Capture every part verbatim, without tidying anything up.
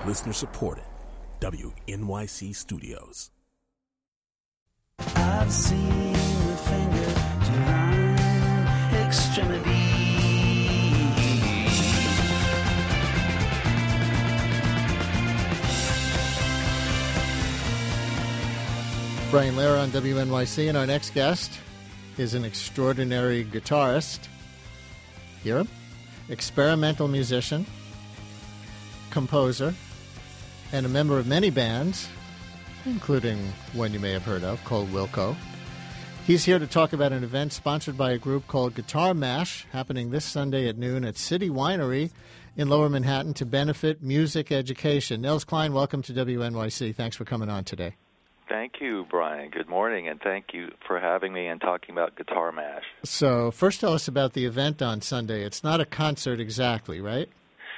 Listener supported. W N Y C Studios. I've seen the finger divine extremity. Brian Lehrer on W N Y C, and our next guest is an extraordinary guitarist. Hear him? Experimental musician, composer, and a member of many bands, including one you may have heard of called Wilco. He's here to talk about an event sponsored by a group called Guitar Mash, happening this Sunday at noon at City Winery in Lower Manhattan to benefit music education. Nils Klein, welcome to W N Y C. Thanks for coming on today. Thank you, Brian. Good morning, and thank you for having me and talking about Guitar Mash. So first tell us about the event on Sunday. It's not a concert exactly, right?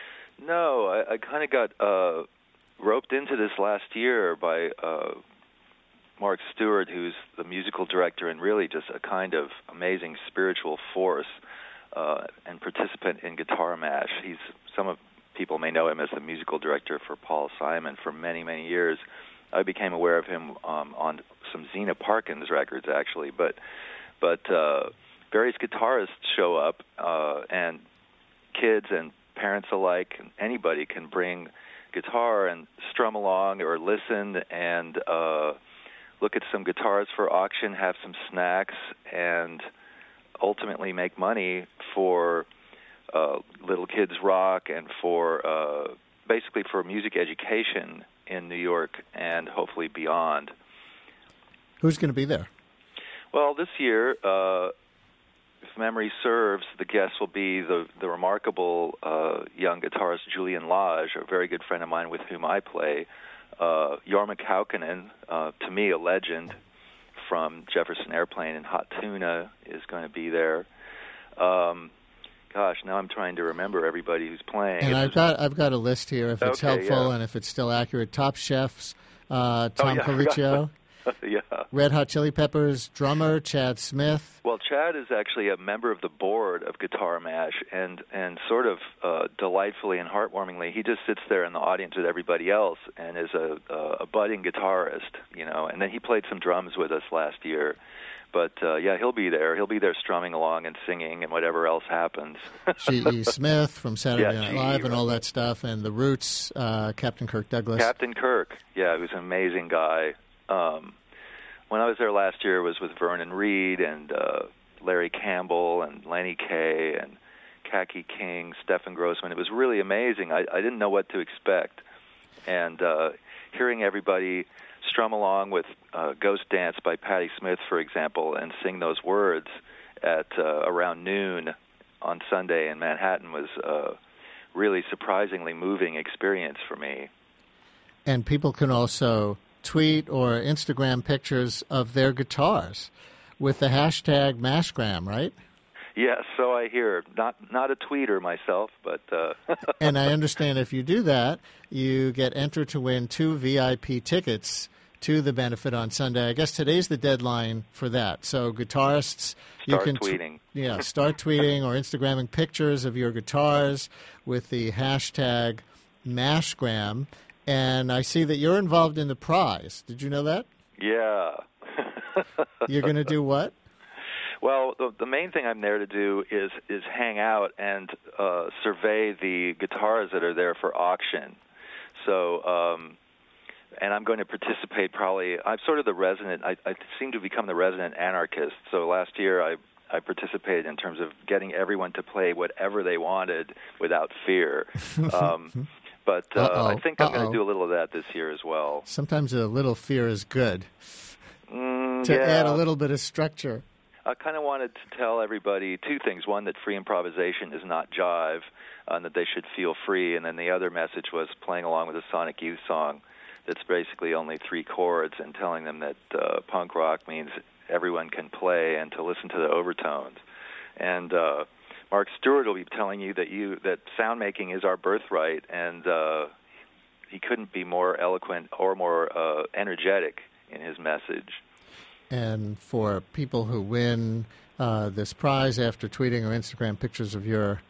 No, I, I kind of got uh, roped into this last year by uh, Mark Stewart, who's the musical director and really just a kind of amazing spiritual force uh, and participant in Guitar Mash. He's some of people may know him as the musical director for Paul Simon for many, many years. I became aware of him um, on some Zena Parkins records, actually, but but uh, various guitarists show up, uh, and kids and parents alike, anybody can bring guitar and strum along or listen and uh, look at some guitars for auction, have some snacks, and ultimately make money for uh, Little Kids Rock and for uh, basically for music education in New York and hopefully beyond. Who's going to be there? Well, this year, uh, if memory serves, the guest will be the, the remarkable uh, young guitarist Julian Lage, a very good friend of mine with whom I play. Uh, Jorma Kaukonen, uh, to me a legend from Jefferson Airplane and Hot Tuna, is going to be there. Um, Gosh, now I'm trying to remember everybody who's playing. And it's I've got I've got a list here if it's okay, helpful yeah. and if it's still accurate. Top Chefs, uh, Tom oh, yeah. Colicchio, yeah. Red Hot Chili Peppers drummer Chad Smith. Well, Chad is actually a member of the board of Guitar Mash, and and sort of uh, delightfully and heartwarmingly, he just sits there in the audience with everybody else and is a, a budding guitarist, you know. And then he played some drums with us last year. But, uh, yeah, he'll be there. He'll be there strumming along and singing and whatever else happens. G E. Smith from Saturday yeah, Night G E, Live and right. all that stuff. And The Roots, uh, Captain Kirk Douglas. Captain Kirk, yeah, he was an amazing guy. Um, when I was there last year, it was with Vernon Reid and uh, Larry Campbell and Lenny Kaye and Kaki King, Stephen Grossman. It was really amazing. I, I didn't know what to expect. And uh, hearing everybody strum along with uh, Ghost Dance by Patti Smith, for example, and sing those words at uh, around noon on Sunday in Manhattan was a really surprisingly moving experience for me. And people can also tweet or Instagram pictures of their guitars with the hashtag Mashgram, right? Yes, so I hear. Not not a tweeter myself, but... Uh And I understand if you do that, you get entered to win two V I P tickets to the benefit on Sunday. I guess today's the deadline for that. So guitarists, start you can tweeting. T- yeah, start tweeting or Instagramming pictures of your guitars with the hashtag Mashgram. And I see that you're involved in the prize. Did you know that? Yeah. You're going to do what? Well, the, the main thing I'm there to do is is hang out and uh, survey the guitars that are there for auction. So, um, and I'm going to participate probably. I'm sort of the resident. I, I seem to become the resident anarchist. So last year I I participated in terms of getting everyone to play whatever they wanted without fear. Um, but uh, I think I'm Uh-oh. going to do a little of that this year as well. Sometimes a little fear is good Mm, to yeah. add a little bit of structure. I kind of wanted to tell everybody two things. One, that free improvisation is not jive, uh, and that they should feel free. And then the other message was playing along with a Sonic Youth song that's basically only three chords, and telling them that uh, punk rock means everyone can play and to listen to the overtones. And uh, Mark Stewart will be telling you that you that sound making is our birthright, and uh, he couldn't be more eloquent or more uh, energetic in his message. And for people who win uh, this prize after tweeting or Instagram pictures of your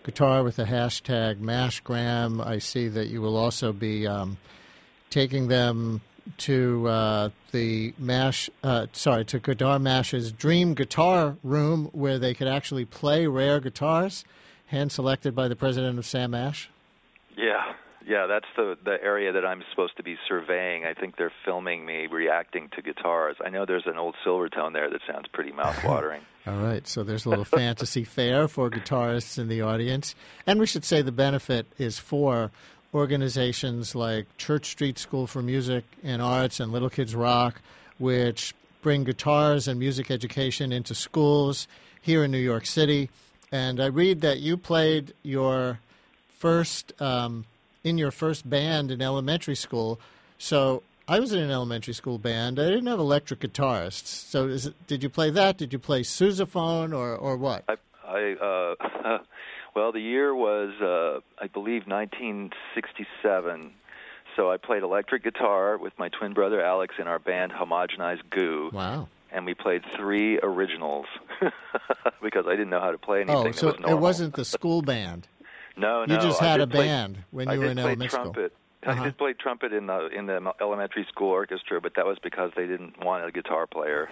guitar with the hashtag MashGram. I see that you will also be um, taking them to uh, the Mash, uh, sorry, to Guitar Mash's Dream Guitar Room, where they could actually play rare guitars, hand-selected by the president of Sam Ash. Yeah, yeah, that's the the area that I'm supposed to be surveying. I think they're filming me reacting to guitars. I know there's an old Silvertone there that sounds pretty mouth-watering. All right, so there's a little fantasy fair for guitarists in the audience. And we should say the benefit is for organizations like Church Street School for Music and Arts and Little Kids Rock, which bring guitars and music education into schools here in New York City. And I read that you played your first um, in your first band in elementary school. So I was in an elementary school band. I didn't have electric guitarists. So is it, did you play that? Did you play sousaphone or, or what? I, I uh, well, the year was, uh, I believe, nineteen sixty-seven. So I played electric guitar with my twin brother Alex in our band Homogenized Goo. Wow. And we played three originals because I didn't know how to play anything oh, that so was normal. It wasn't the school band. No, no. You just I had a play, band when you I were in did play elementary trumpet. school. Uh-huh. I did play trumpet in the in the elementary school orchestra, but that was because they didn't want a guitar player.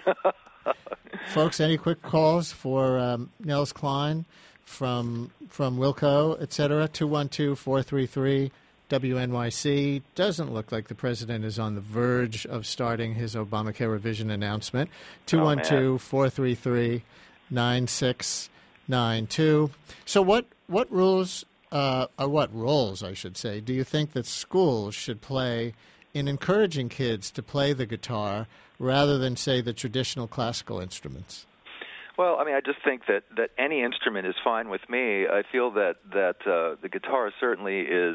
Folks, any quick calls for um, Nels Klein from from Wilco, et cetera? two one two, four three three, W N Y C. Doesn't look like the president is on the verge of starting his Obamacare revision announcement. two one two, four three three, nine six nine two. So what, what rules... Uh, or what roles, I should say, do you think that schools should play in encouraging kids to play the guitar rather than, say, the traditional classical instruments? Well, I mean, I just think that, that any instrument is fine with me. I feel that, that uh, the guitar certainly is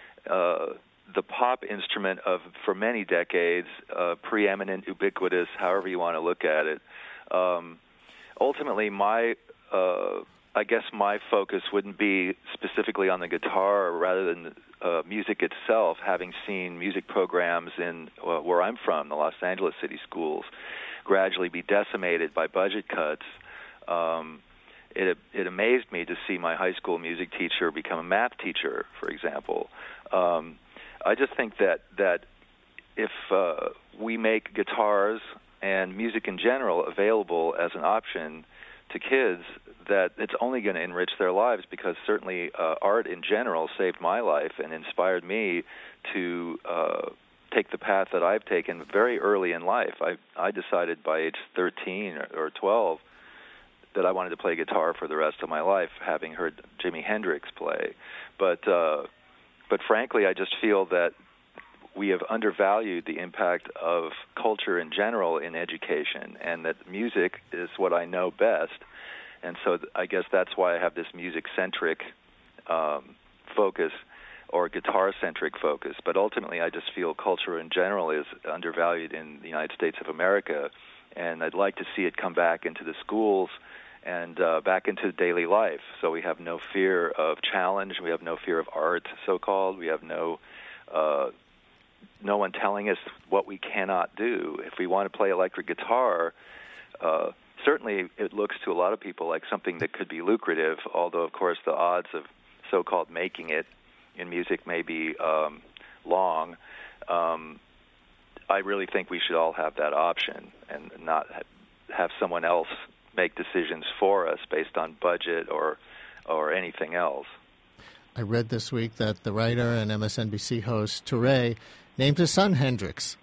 uh, the pop instrument of, for many decades, uh, preeminent, ubiquitous, however you want to look at it. Um, ultimately, my... Uh, I guess my focus wouldn't be specifically on the guitar rather than uh, music itself, having seen music programs in uh, where I'm from, the Los Angeles City Schools, gradually be decimated by budget cuts. Um, it, it amazed me to see my high school music teacher become a math teacher, for example. Um, I just think that, that if uh, we make guitars and music in general available as an option to kids, that it's only going to enrich their lives, because certainly uh, art in general saved my life and inspired me to uh, take the path that I've taken very early in life. I I decided by age thirteen or, or twelve that I wanted to play guitar for the rest of my life, having heard Jimi Hendrix play. But uh, but frankly, I just feel that we have undervalued the impact of culture in general in education, and that music is what I know best. And so th- I guess that's why I have this music-centric um, focus or guitar-centric focus. But ultimately, I just feel culture in general is undervalued in the United States of America, and I'd like to see it come back into the schools and uh, back into daily life. So we have no fear of challenge. We have no fear of art, so-called. We have no... Uh, no one telling us what we cannot do. If we want to play electric guitar, uh, certainly it looks to a lot of people like something that could be lucrative, although, of course, the odds of so-called making it in music may be um, long. Um, I really think we should all have that option and not ha- have someone else make decisions for us based on budget or or anything else. I read this week that the writer and M S N B C host Touré named his son Hendrix.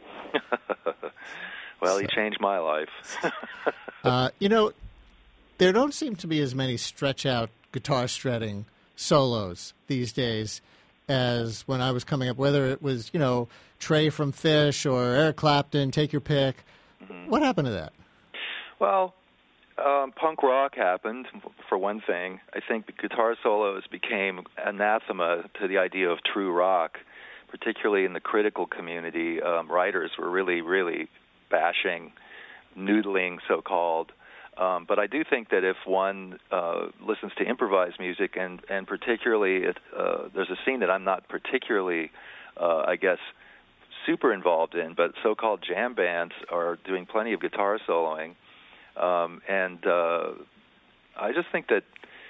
Well, so. He changed my life. uh, you know, there don't seem to be as many stretch-out guitar shredding solos these days as when I was coming up, whether it was, you know, Trey from Phish or Eric Clapton, take your pick. Mm-hmm. What happened to that? Well, Um, punk rock happened, for one thing. I think the guitar solos became anathema to the idea of true rock, particularly in the critical community. Um, writers were really, really bashing, noodling, so-called. Um, but I do think that if one uh, listens to improvised music, and, and particularly it, uh, there's a scene that I'm not particularly, uh, I guess, super involved in, but so-called jam bands are doing plenty of guitar soloing. Um, and uh, I just think that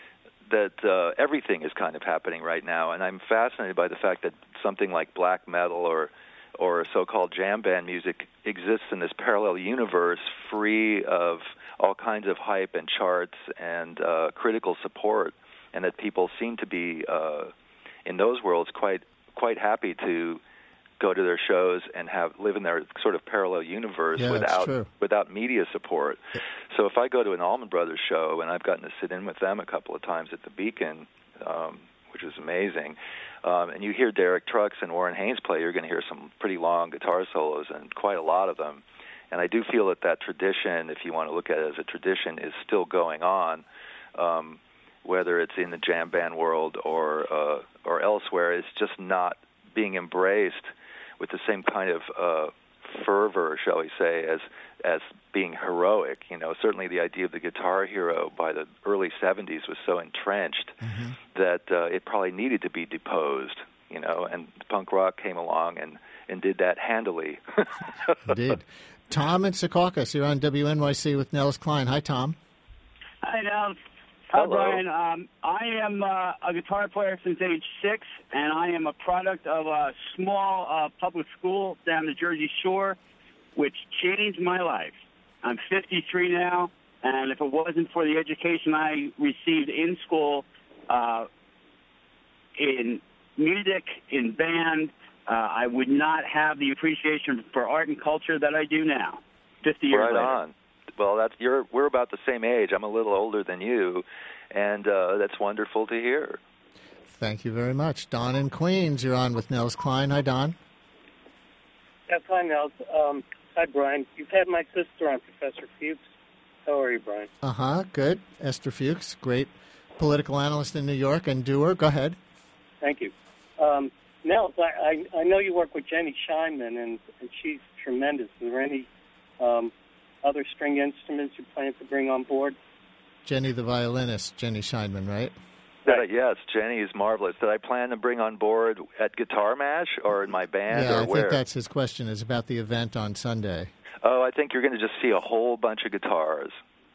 that uh, everything is kind of happening right now, and I'm fascinated by the fact that something like black metal or or so-called jam band music exists in this parallel universe, free of all kinds of hype and charts and uh, critical support, and that people seem to be uh, in those worlds quite quite happy to go to their shows and have live in their sort of parallel universe yeah, without without media support. So if I go to an Allman Brothers show, and I've gotten to sit in with them a couple of times at the Beacon, um, which is amazing, um, and you hear Derek Trucks and Warren Haynes play, you're going to hear some pretty long guitar solos, and quite a lot of them. And I do feel that that tradition, if you want to look at it as a tradition, is still going on, um, whether it's in the jam band world or uh, or elsewhere. It's just not being embraced with the same kind of uh, fervor, shall we say, as as being heroic. You know, certainly the idea of the guitar hero by the early seventies was so entrenched mm-hmm. that uh, it probably needed to be deposed. You know, and punk rock came along and, and did that handily. Indeed. Tom in Secaucus, you're on W N Y C with Nels Cline. Hi, Tom. Hi, Nels. Hi, Hello. Brian. Um, I am uh, a guitar player since age six, and I am a product of a small uh, public school down the Jersey Shore, which changed my life. I'm fifty-three now, and if it wasn't for the education I received in school, uh, in music, in band, uh, I would not have the appreciation for art and culture that I do now, fifty years right later. On. Well, that's you're. We're about the same age. I'm a little older than you, and uh, that's wonderful to hear. Thank you very much. Don in Queens, you're on with Nels Cline. Hi, Don. Yes, hi, Nels. Um, hi, Brian. You've had my sister on, Professor Fuchs. How are you, Brian? Uh-huh, good. Esther Fuchs, great political analyst in New York and doer. Go ahead. Thank you. Um, Nels, I, I, I know you work with Jenny Scheinman, and, and she's tremendous. Is there any um, other string instruments you plan to bring on board? Jenny the violinist, Jenny Scheinman, right? Uh, yes, Jenny is marvelous. Did I plan to bring on board at Guitar Mash or in my band yeah, or I where? think that's his question, is about the event on Sunday. Oh, I think you're going to just see a whole bunch of guitars.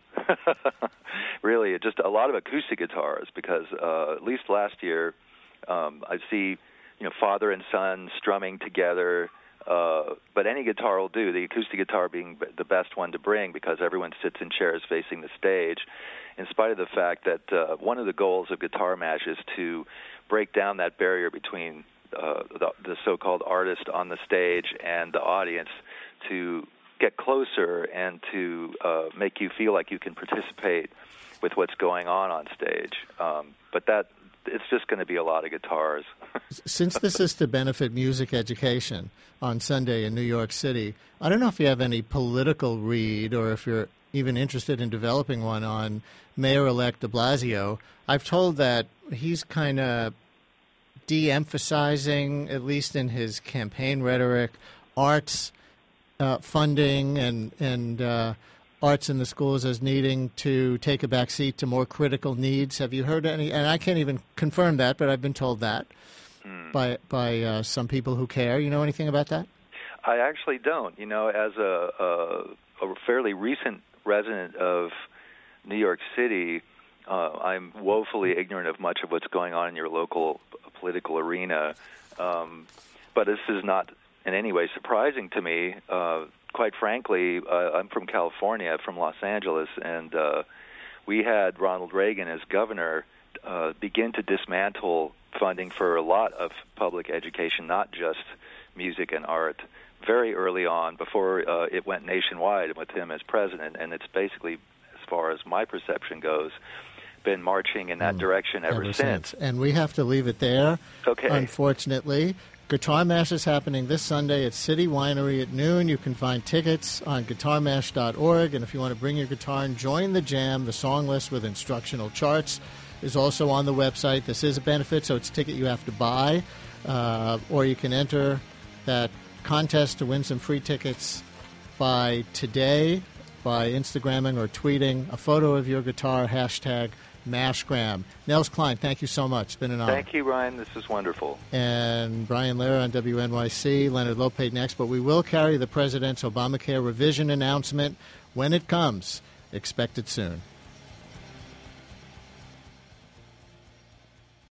Really, just a lot of acoustic guitars, because uh, at least last year um, I see, you know, father and son strumming together. Uh, but any guitar will do, the acoustic guitar being the best one to bring, because everyone sits in chairs facing the stage, in spite of the fact that uh, one of the goals of Guitar Mash is to break down that barrier between uh, the, the so-called artist on the stage and the audience, to get closer and to uh, make you feel like you can participate with what's going on on stage. Um, but that it's just going to be a lot of guitars. Since this is to benefit music education on Sunday in New York City, I don't know if you have any political read or if you're even interested in developing one on Mayor-elect de Blasio. I've told that he's kind of de-emphasizing, at least in his campaign rhetoric, arts uh, funding and, and uh, arts in the schools as needing to take a back seat to more critical needs. Have you heard any? And I can't even confirm that, but I've been told that mm. by by uh, some people who care. You know anything about that? I actually don't. You know, as a, a, a fairly recent resident of New York City, uh, I'm woefully ignorant of much of what's going on in your local political arena. Um, but this is not in any way surprising to me. Uh, quite frankly, uh, I'm from California, from Los Angeles, and uh, we had Ronald Reagan as governor uh, begin to dismantle funding for a lot of public education, not just music and art, very early on, before uh, it went nationwide with him as president. And it's basically, as far as my perception goes, been marching in that mm, direction ever, ever since. since. And we have to leave it there, okay. Unfortunately. Guitar Mash is happening this Sunday at City Winery at noon. You can find tickets on guitar mash dot org. And if you want to bring your guitar and join the jam, the song list with instructional charts is also on the website. This is a benefit, so it's a ticket you have to buy. Uh, or you can enter that contest to win some free tickets by today by Instagramming or tweeting a photo of your guitar, hashtag Mashgram. Nels Cline, thank you so much. It's been an honor. Thank you, Ryan. This is wonderful. And Brian Lehrer on W N Y C, Leonard Lopate next. But we will carry the President's Obamacare revision announcement when it comes. Expect it soon.